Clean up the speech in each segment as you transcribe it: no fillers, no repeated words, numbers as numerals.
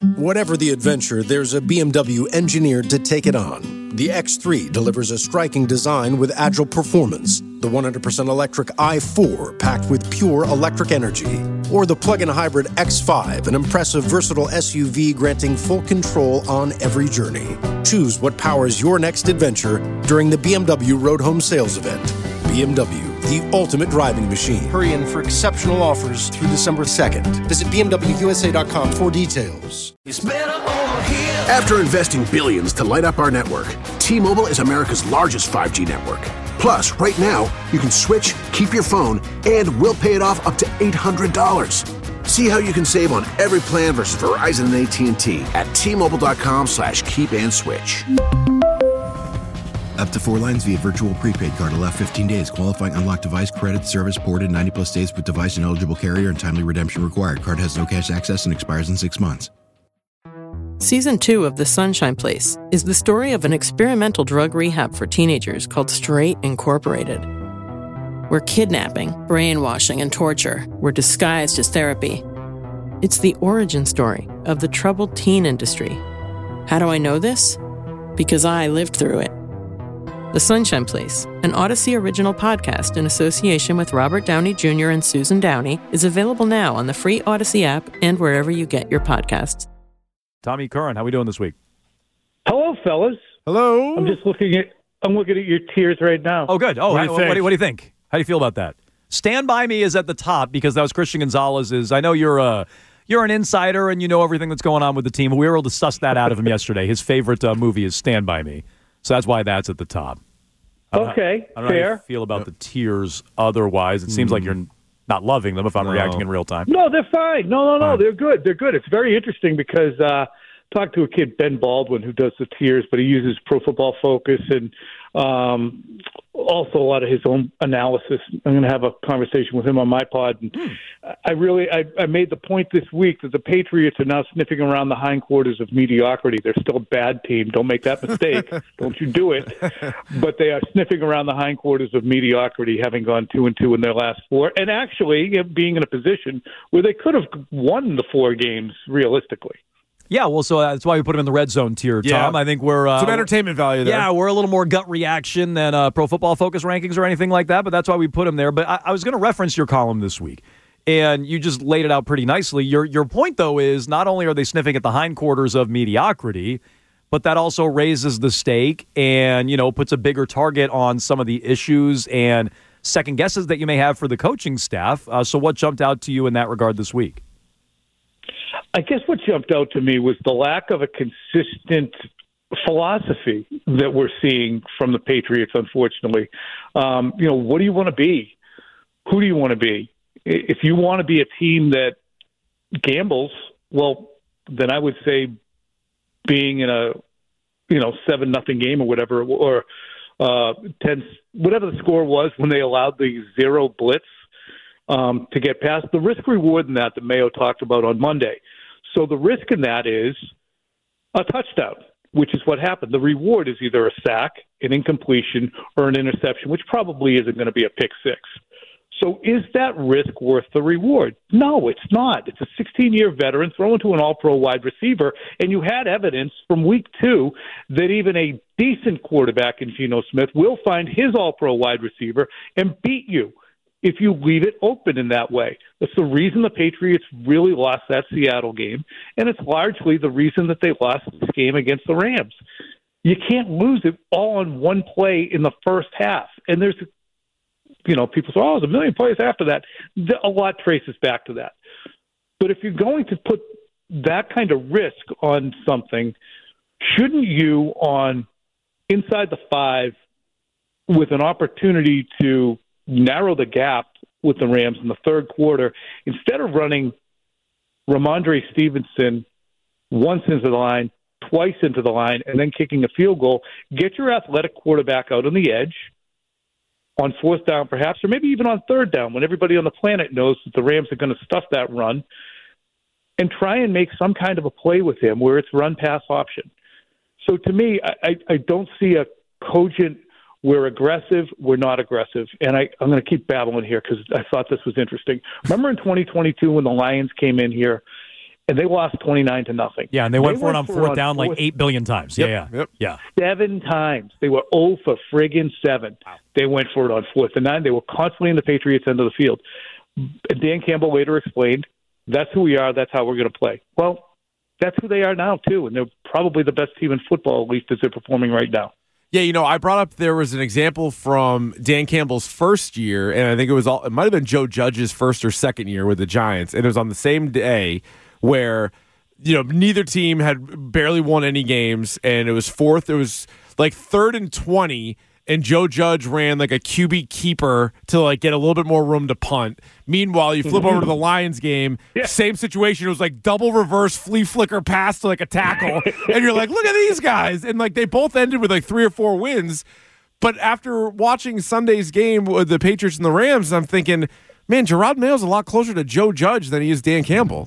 Whatever the adventure, there's a BMW engineered to take it on. The X3 delivers a striking design with agile performance. The 100% electric i4 packed with pure electric energy. Or the plug-in hybrid X5, an impressive versatile SUV granting full control on every journey. Choose what powers your next adventure during the BMW Road Home Sales Event. BMW, the ultimate driving machine. Hurry in for exceptional offers through December 2nd. Visit BMWUSA.com for details. After investing billions to light up our network, T-Mobile is America's largest 5G network. Plus, right now, you can switch, keep your phone, and we'll pay it off up to $800. See how you can save on every plan versus Verizon and AT&T at T-Mobile.com/keep-and-switch. Up to 4 lines via virtual prepaid card. Allow 15 days. Qualifying unlocked device credit service ported 90-plus days with device and eligible carrier and timely redemption required. Card has no cash access and expires in 6 months. Season 2 of The Sunshine Place is the story of an experimental drug rehab for teenagers called Straight Incorporated, where kidnapping, brainwashing, and torture were disguised as therapy. It's the origin story of the troubled teen industry. How do I know this? Because I lived through it. The Sunshine Place, an Odyssey original podcast in association with Robert Downey Jr. and Susan Downey, is available now on the free Odyssey app and wherever you get your podcasts. Tommy Curran, how we doing this week? Hello, fellas. Hello. I'm looking at your tiers right now. Oh, good. Oh, what do you think? How do you feel about that? Stand By Me is at the top because that was Christian Gonzalez's. I know you're an insider and you know everything that's going on with the team. We were able to suss that out of him yesterday. His favorite movie is Stand By Me. So that's why that's at the top. Okay, I don't know fair. how you feel about the tiers otherwise. It seems like you're not loving them if I'm reacting in real time. No, they're fine. No, they're good. They're good. It's very interesting because talked to a kid, Ben Baldwin, who does the tiers, but he uses Pro Football Focus and also a lot of his own analysis. I'm going to have a conversation with him on my pod. And I made the point this week that the Patriots are now sniffing around the hindquarters of mediocrity. They're still a bad team. Don't make that mistake. Don't you do it. But they are sniffing around the hindquarters of mediocrity, having gone 2-2 in their last 4, and actually being in a position where they could have won the 4 games realistically. Yeah, well, so that's why we put him in the red zone tier, Tom. I think we're some entertainment value there. Yeah, we're a little more gut reaction than Pro Football Focus rankings or anything like that, but that's why we put him there. But I was going to reference your column this week, and you just laid it out pretty nicely. Your point, though, is not only are they sniffing at the hindquarters of mediocrity, but that also raises the stake and, puts a bigger target on some of the issues and second guesses that you may have for the coaching staff. So what jumped out to you in that regard this week? I guess what jumped out to me was the lack of a consistent philosophy that we're seeing from the Patriots, unfortunately. What do you want to be? Who do you want to be? If you want to be a team that gambles, well, then I would say being in a 7-0 game or whatever, or 10, whatever the score was when they allowed the 0 blitz to get past. The risk reward in that Mayo talked about on Monday. So the risk in that is a touchdown, which is what happened. The reward is either a sack, an incompletion, or an interception, which probably isn't going to be a pick 6. So is that risk worth the reward? No, it's not. It's a 16-year veteran thrown to an all-pro wide receiver, and you had evidence from week 2 that even a decent quarterback in Geno Smith will find his all-pro wide receiver and beat you if you leave it open in that way. That's the reason the Patriots really lost that Seattle game, and it's largely the reason that they lost this game against the Rams. You can't lose it all on one play in the first half. And there's, people say, there's a million plays after that. A lot traces back to that. But if you're going to put that kind of risk on something, shouldn't you, on inside the 5, with an opportunity to narrow the gap with the Rams in the third quarter, instead of running Ramondre Stevenson once into the line, twice into the line, and then kicking a field goal, get your athletic quarterback out on the edge on 4th down perhaps, or maybe even on 3rd down when everybody on the planet knows that the Rams are going to stuff that run, and try and make some kind of a play with him where it's run-pass option. So to me, I don't see a cogent we're aggressive, we're not aggressive. And I'm going to keep babbling here because I thought this was interesting. Remember in 2022 when the Lions came in here and they lost 29-0. Yeah, and they went for it on fourth down like 8 billion times. Yep. Yeah. 7 times. They were 0 for friggin' 7. Wow. They went for it on 4th and 9. They were constantly in the Patriots' end of the field. Dan Campbell later explained, that's who we are, that's how we're going to play. Well, that's who they are now, too, and they're probably the best team in football, at least as they're performing right now. Yeah, I brought up there was an example from Dan Campbell's first year, and I think it might have been Joe Judge's first or second year with the Giants, and it was on the same day where, neither team had barely won any games, and it was 3rd and 20, and Joe Judge ran like a QB keeper to like get a little bit more room to punt. Meanwhile, you flip over to the Lions game, same situation. It was like double reverse flea flicker pass to like a tackle, and you're like, look at these guys, and like they both ended with like 3 or 4 wins. But after watching Sunday's game with the Patriots and the Rams, I'm thinking, man, Gerard Mayo's a lot closer to Joe Judge than he is Dan Campbell.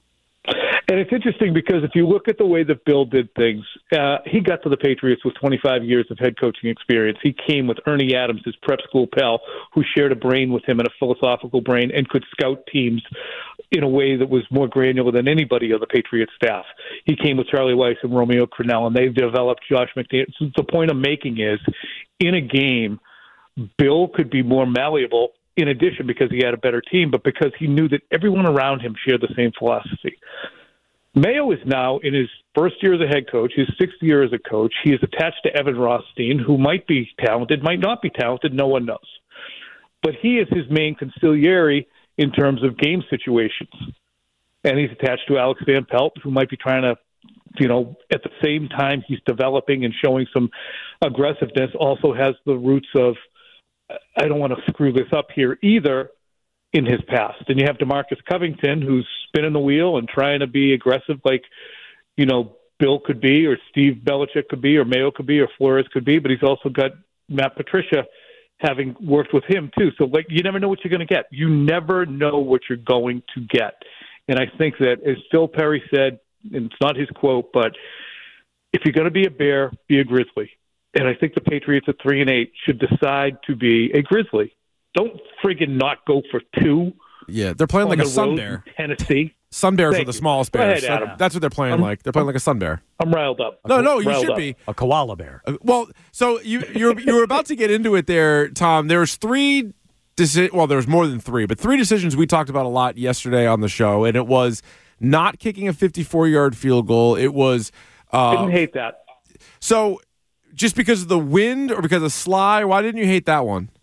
And it's interesting because if you look at the way that Bill did things, he got to the Patriots with 25 years of head coaching experience. He came with Ernie Adams, his prep school pal, who shared a brain with him and a philosophical brain and could scout teams in a way that was more granular than anybody on the Patriots staff. He came with Charlie Weiss and Romeo Crennel, and they've developed Josh McDaniels. So the point I'm making is, in a game, Bill could be more malleable, in addition because he had a better team, but because he knew that everyone around him shared the same philosophy. Mayo is now in his first year as a head coach, his 6th year as a coach. He is attached to Evan Rothstein, who might be talented, might not be talented, no one knows. But he is his main consigliere in terms of game situations. And he's attached to Alex Van Pelt, who might be trying to, at the same time he's developing and showing some aggressiveness, also has the roots of, I don't want to screw this up here either, in his past. And you have DeMarcus Covington, who's spinning the wheel and trying to be aggressive like, Bill could be, or Steve Belichick could be, or Mayo could be, or Flores could be, but he's also got Matt Patricia having worked with him too. So you never know what you're going to get. You never know what you're going to get. And I think that, as Phil Perry said, and it's not his quote, but if you're going to be a Bear, be a Grizzly. And I think the Patriots at 3-8 should decide to be a Grizzly. Don't friggin' not go for 2. Yeah, they're playing like a Sun Bear. Tennessee. Sun Bears are the smallest bears. Go ahead, Adam. That's what they're playing like. They're playing like a Sun Bear. I'm riled up. No, you should be. A koala bear. Well, so you were about to get into it there, Tom. There was 3 well, there was more than 3, but 3 decisions we talked about a lot yesterday on the show, and it was not kicking a 54-yard field goal. It was didn't hate that. So just because of the wind or because of Sly, why didn't you hate that one?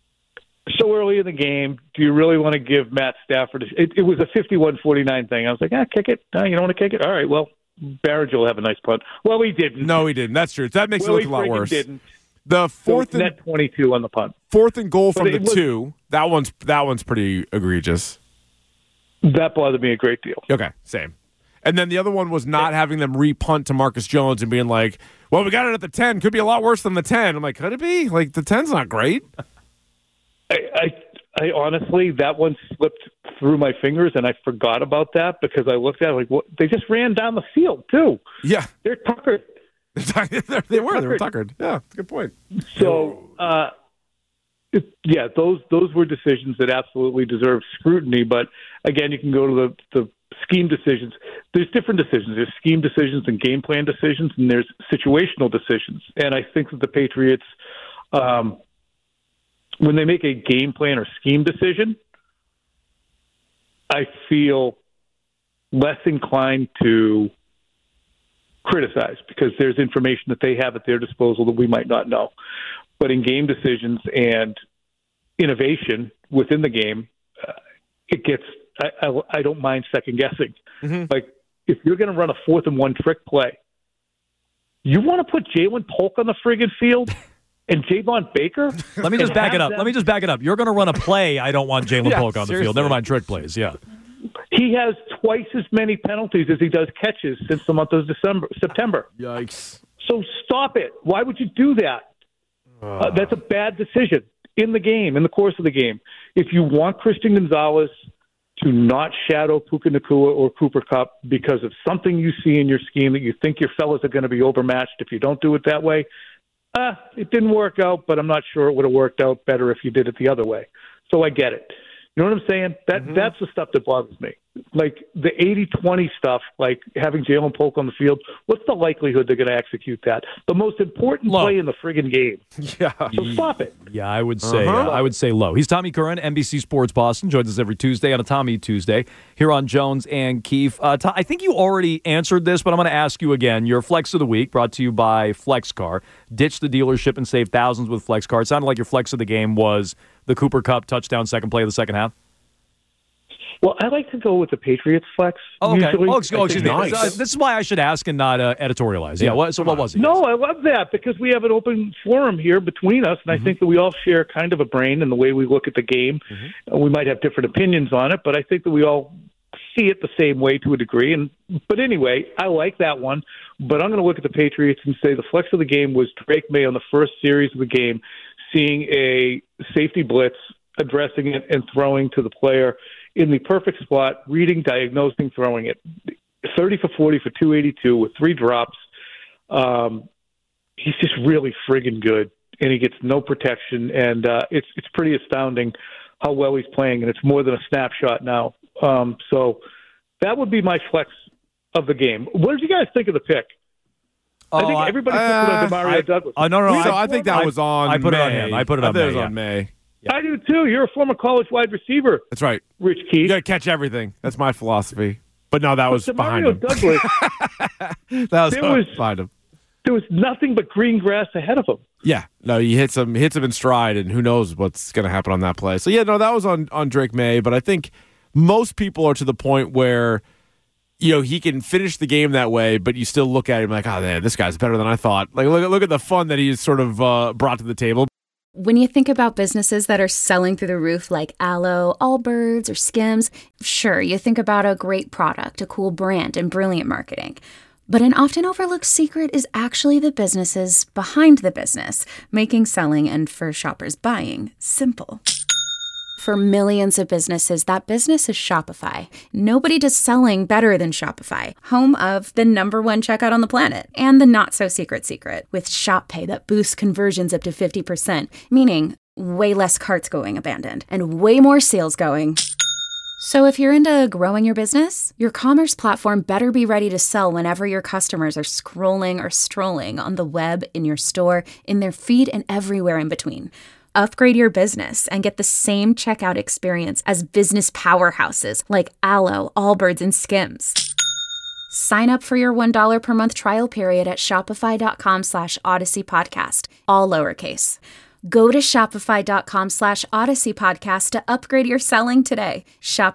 So early in the game, do you really want to give Matt Stafford it was a 51-49 thing. I was like, kick it. No, you don't want to kick it? All right, well, Barrage will have a nice punt. Well, he didn't. No, he didn't. That's true. That makes it look a lot worse. Didn't. The fourth net 22 on the punt. 4th and goal from the 2. That one's pretty egregious. That bothered me a great deal. Okay, same. And then the other one was not having them re-punt to Marcus Jones and being like, well, we got it at the 10. Could be a lot worse than the 10. I'm like, could it be? Like, the 10's not great. I honestly, that one slipped through my fingers, and I forgot about that because I looked at it like, what? They just ran down the field, too. Yeah. They're tuckered. They were tuckered. Yeah, that's a good point. So, those were decisions that absolutely deserved scrutiny. But, again, you can go to the scheme decisions. There's different decisions. There's scheme decisions and game plan decisions, and there's situational decisions. And I think that the Patriots when they make a game plan or scheme decision, I feel less inclined to criticize because there's information that they have at their disposal that we might not know. But in game decisions and innovation within the game, it gets I don't mind second guessing. Mm-hmm. Like if you're going to run a 4th and 1 trick play, you want to put Jalen Polk on the friggin' field? And Javon Baker? Let me just back it up. You're going to run a play. I don't want Jalen Polk on the field. Never mind trick plays. Yeah. He has twice as many penalties as he does catches since the month of September. Yikes. So stop it. Why would you do that? That's a bad decision in the game, in the course of the game. If you want Christian Gonzalez to not shadow Puka Nacua or Cooper Kupp because of something you see in your scheme that you think your fellas are going to be overmatched if you don't do it that way, it didn't work out, but I'm not sure it would have worked out better if you did it the other way. So I get it. You know what I'm saying? That's the stuff that bothers me. Like the 80-20 stuff, like having Jalen Polk on the field, what's the likelihood they're going to execute that? The most important play in the friggin' game. Yeah. So stop it. Yeah, I would say low. He's Tommy Curran, NBC Sports Boston. Joins us every Tuesday on a Tommy Tuesday here on Jones and Keefe. I think you already answered this, but I'm going to ask you again. Your Flex of the Week brought to you by FlexCar. Ditch the dealership and save thousands with FlexCar. It sounded like your Flex of the game was the Cooper Kupp touchdown, second play of the second half. Well, I like to go with the Patriots flex. Oh, okay. Usually. Excuse me. Nice. This is why I should ask and not editorialize. Yeah. What was it? No, I love that because we have an open forum here between us, and I think that we all share kind of a brain in the way we look at the game. We might have different opinions on it, but I think that we all see it the same way to a degree. But anyway, I like that one. But I'm going to look at the Patriots and say the flex of the game was Drake May on the first series of the game, seeing a safety blitz, addressing it, and throwing to the player in the perfect spot, reading, diagnosing, throwing it. 30 for 40 for 282 with 3 drops. He's just really friggin' good, and he gets no protection, and it's pretty astounding how well he's playing, and it's more than a snapshot now. So that would be my flex of the game. What did you guys think of the pick? I think everybody put it on Demario Douglas. No. I think that was on I put May. it on him. I put it on May. It was on May. I do too. You're a former college wide receiver. That's right. Rich You Keith. got to catch everything. That's my philosophy. But no, that was behind him. Douglas, That was behind him. there was nothing but green grass ahead of him. Yeah, no, he hits him in stride, and who knows what's going to happen on that play. So yeah, no, that was on Drake May. But I think most people are to the point where he can finish the game that way, but you still look at him like, oh man, this guy's better than I thought. Like look at the fun that he's sort of brought to the table. When you think about businesses that are selling through the roof like Aloe, Allbirds, or Skims, sure, you think about a great product, a cool brand, and brilliant marketing. But an often overlooked secret is actually the businesses behind the business, making selling and, for shoppers, buying simple. For millions of businesses, that business is Shopify. Nobody does selling better than Shopify, home of the #1 checkout on the planet and the not-so-secret secret with Shop Pay that boosts conversions up to 50%, meaning way less carts going abandoned and way more sales going. So if you're into growing your business, your commerce platform better be ready to sell whenever your customers are scrolling or strolling on the web, in your store, in their feed, and everywhere in between. Upgrade your business and get the same checkout experience as business powerhouses like Aloe, Allbirds, and Skims. Sign up for your $1 per month trial period at shopify.com/Odyssey Podcast, all lowercase. Go to shopify.com/Odyssey Podcast to upgrade your selling today.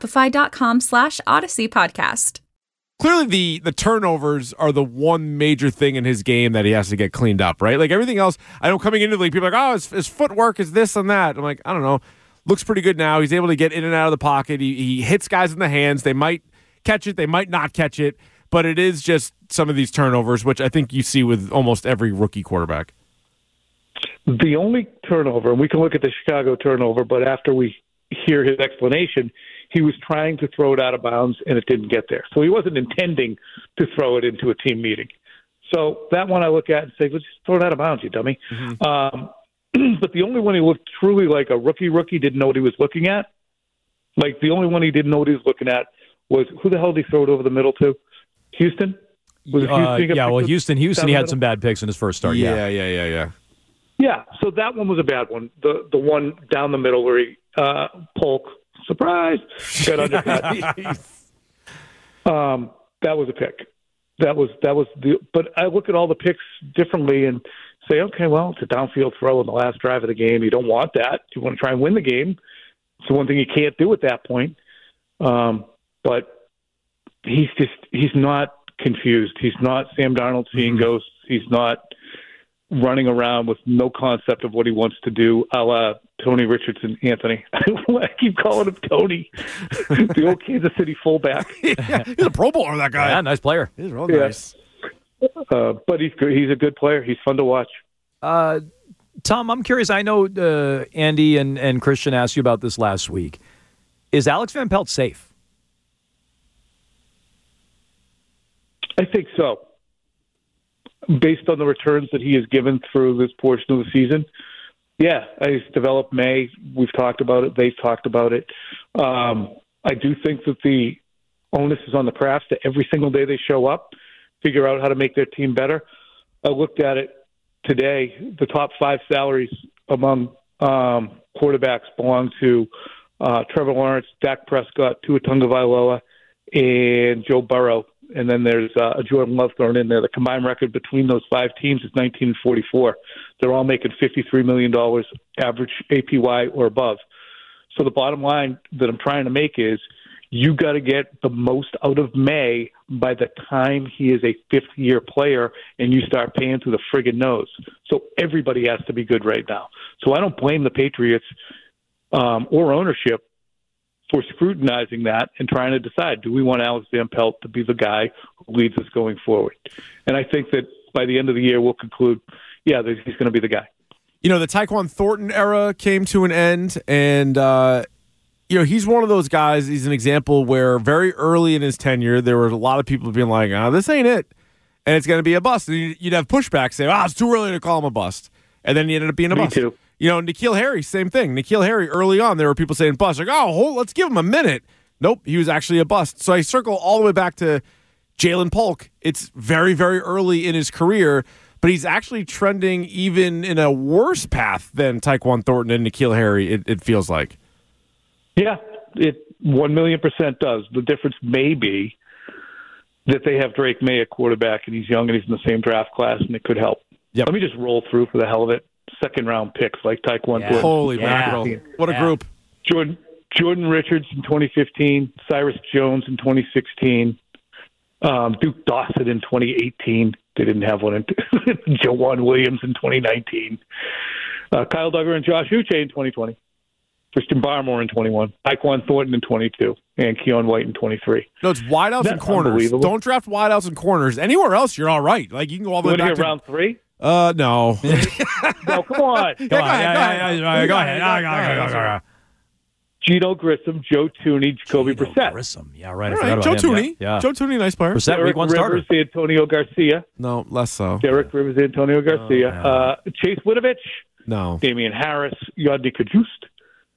Shopify.com/Odyssey Podcast. Clearly, the turnovers are the one major thing in his game that he has to get cleaned up, right? Like everything else, I know coming into the league, people are like, oh, his footwork is this and that. I'm like, I don't know. Looks pretty good now. He's able to get in and out of the pocket. He hits guys in the hands. They might catch it. They might not catch it. But it is just some of these turnovers, which I think you see with almost every rookie quarterback. The only turnover, and we can look at the Chicago turnover, but after we hear his explanation, he was trying to throw it out of bounds, and it didn't get there. So he wasn't intending to throw it into a team meeting. So that one I look at and say, well, just throw it out of bounds, you dummy. But the only one he looked truly like a rookie, didn't know what he was looking at. Like the only one he didn't know what he was looking at was, who the hell did he throw it over the middle to? Houston? Was it Houston? Houston, he had some bad picks in his first start. Yeah. Yeah, so that one was a bad one. The one down the middle where he Polk, surprise, got undercut. That was a pick. That was the. But I look at all the picks differently and say, okay, well, it's a downfield throw in the last drive of the game. You don't want that. You want to try and win the game. It's the one thing you can't do at that point. But he's not confused. He's not Sam Darnold seeing ghosts. He's not running around with no concept of what he wants to do, a la Tony Richardson Anthony. I keep calling him Tony, the old Kansas City fullback. Yeah, he's a Pro Bowler, that guy. Yeah, nice player. He's real nice. But he's good. He's a good player. He's fun to watch. Tom, I'm curious. I know Andy and Christian asked you about this last week. Is Alex Van Pelt safe? I think so. Based on the returns that he has given through this portion of the season, Yeah, I developed May. We've talked about it. They've talked about it. I do think that the onus is on the Crafts to every single day they show up, figure out how to make their team better. I looked at it today. The top 5 salaries among quarterbacks belong to Trevor Lawrence, Dak Prescott, Tua Tagovailoa, and Joe Burrow. And then there's a Jordan Love thrown in there. The combined record between those 5 teams is 19-44. They're all making $53 million average APY or above. So the bottom line that I'm trying to make is you got to get the most out of May by the time he is a fifth-year player and you start paying through the friggin' nose. So everybody has to be good right now. So I don't blame the Patriots or ownership for scrutinizing that and trying to decide, do we want Alex Van Pelt to be the guy who leads us going forward? And I think that by the end of the year, we'll conclude, yeah, he's going to be the guy. You know, the Tyquan Thornton era came to an end, and, he's one of those guys. He's an example where very early in his tenure, there were a lot of people being like, this ain't it, and it's going to be a bust. And you'd have pushback saying, it's too early to call him a bust. And then he ended up being a bust. Me too. N'Keal Harry, same thing. N'Keal Harry, early on, there were people saying bust. Like, let's give him a minute. Nope, he was actually a bust. So I circle all the way back to Jalen Polk. It's very, very early in his career, but he's actually trending even in a worse path than Tyquan Thornton and N'Keal Harry, it feels like. Yeah, it 1,000,000% does. The difference may be that they have Drake May at quarterback, and he's young and he's in the same draft class, and it could help. Yep. Let me just roll through for the hell of it. Second-round picks like Tyquan Thornton. Holy mackerel. What a group. Jordan Richards in 2015, Cyrus Jones in 2016, Duke Dawson in 2018. They didn't have one in Jawan Williams in 2019. Kyle Duggar and Josh Uche in 2020. Christian Barmore in 21. Tyquan Thornton in 22. And Keon White in 23. No, it's wideouts and corners. Don't draft wideouts and corners. Anywhere else, you're all right. Like, you can go all the way back to round 3? No. No, come on. Go ahead. Gino Grissom, Joe Tooney, Jacoby Brissett. Grissom, yeah, right. All right, Joe Tooney. Yeah. Joe Tooney, nice player. Brissett, week 1 starter. Rivers, Antonio Garcia. No, less so. Derek Rivers, Antonio Garcia. Chase Winovich. No. Damian Harris, Yodny Kajust.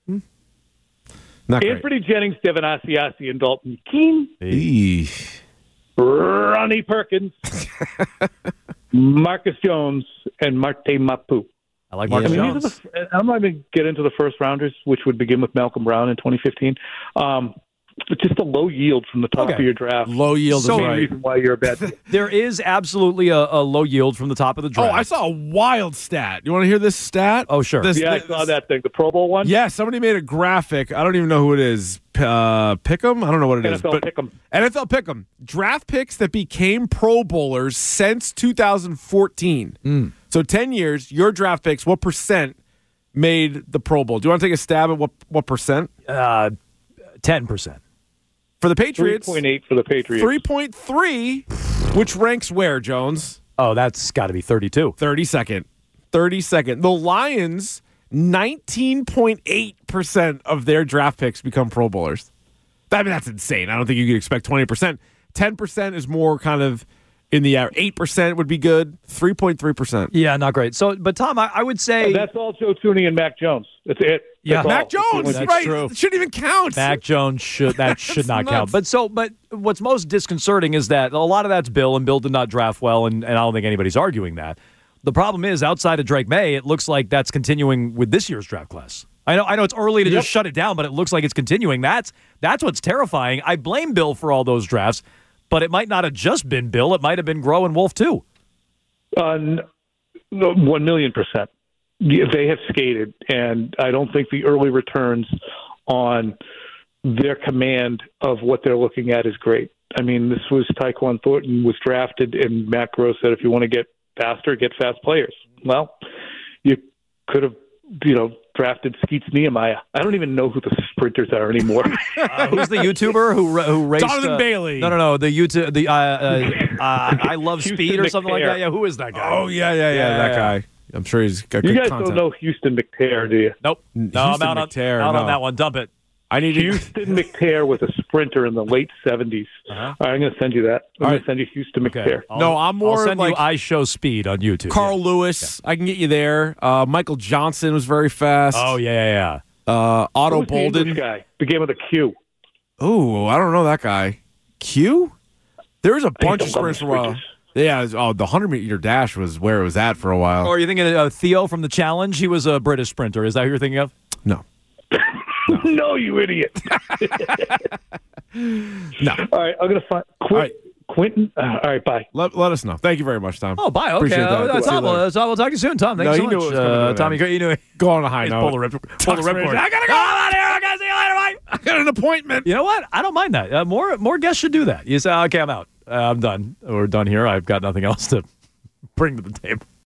Not Anthony Jennings, Devin Asiasi, and Dalton Keene. Eesh. Ronnie Perkins, Marcus Jones, and Marte Mapu. I like Marcus Jones. I'm not going to get into the first rounders, which would begin with Malcolm Brown in 2015. But just a low yield from the top of your draft. Low yield is right. Reason why you're a bad team. There is absolutely a low yield from the top of the draft. Oh, I saw a wild stat. You want to hear this stat? Oh, sure. I saw that thing. The Pro Bowl one? Yeah, somebody made a graphic. I don't even know who it is. Pick'em? I don't know what it is. NFL Pick'em. NFL Pick'em. Draft picks that became Pro Bowlers since 2014. So 10 years, your draft picks, what percent made the Pro Bowl? Do you want to take a stab at what percent? 10%. For the Patriots. 3.8 for the Patriots. 3.3, which ranks where, Jones? Oh, that's got to be 32. 32nd. The Lions, 19.8% of their draft picks become Pro Bowlers. I mean, that's insane. I don't think you could expect 20%. 10% is more kind of in the air. 8% would be good. 3.3%. Yeah, not great. So, but Tom, I would say that's all Joe Tooney and Mac Jones. That's it. Yeah, Mac Jones. That's right. true. It shouldn't even count. Mac Jones should not count. But what's most disconcerting is that a lot of that's Bill, and Bill did not draft well, and I don't think anybody's arguing that. The problem is, outside of Drake May, it looks like that's continuing with this year's draft class. I know it's early to just shut it down, but it looks like it's continuing. That's what's terrifying. I blame Bill for all those drafts, but it might not have just been Bill. It might have been Groh and Wolf too. 1,000,000%. They have skated, and I don't think the early returns on their command of what they're looking at is great. I mean, this was Tyquan Thornton was drafted, and Matt Groh said, if you want to get faster, get fast players. Well, you could have, drafted Skeets Nehemiah. I don't even know who the sprinters are anymore. Who's the YouTuber who raced? Donovan Bailey. No. The YouTube. I love speed or something like that. Yeah, who is that guy? Oh yeah, that guy. I'm sure he's got you good guys content. don't know Houston McTear, do you? Nope. No, I'm out on that one. Dump it. Houston McTair was a sprinter in the late 70s. All right, I'm going to send you that. I'm going to send you Houston McTair. I'm more I'll send like you I Show Speed on YouTube. Carl Lewis. I can get you there. Michael Johnson was very fast. Oh, yeah. Otto Who's the Bolden. English guy began with a Q. Oh, I don't know that guy. Q? There was a bunch of sprints for a while. Yeah, the 100-meter dash was where it was at for a while. Or are you thinking of Theo from The Challenge? He was a British sprinter. Is that who you're thinking of? No. No, you idiot. No. All right, I'm going to find Quentin. All right, bye. Let us know. Thank you very much, Tom. Oh, bye. Okay. Appreciate that. Tom, we'll talk to you soon, Tom. Thanks so much. Knew it was coming to Tom, you knew it. Go on a high note. Pull the ripcord. I gotta go. I'm out of here. I gotta see you later. Bye. I got an appointment. You know what? I don't mind that. More guests should do that. You say, okay, I'm out. I'm done. We're done here. I've got nothing else to bring to the table.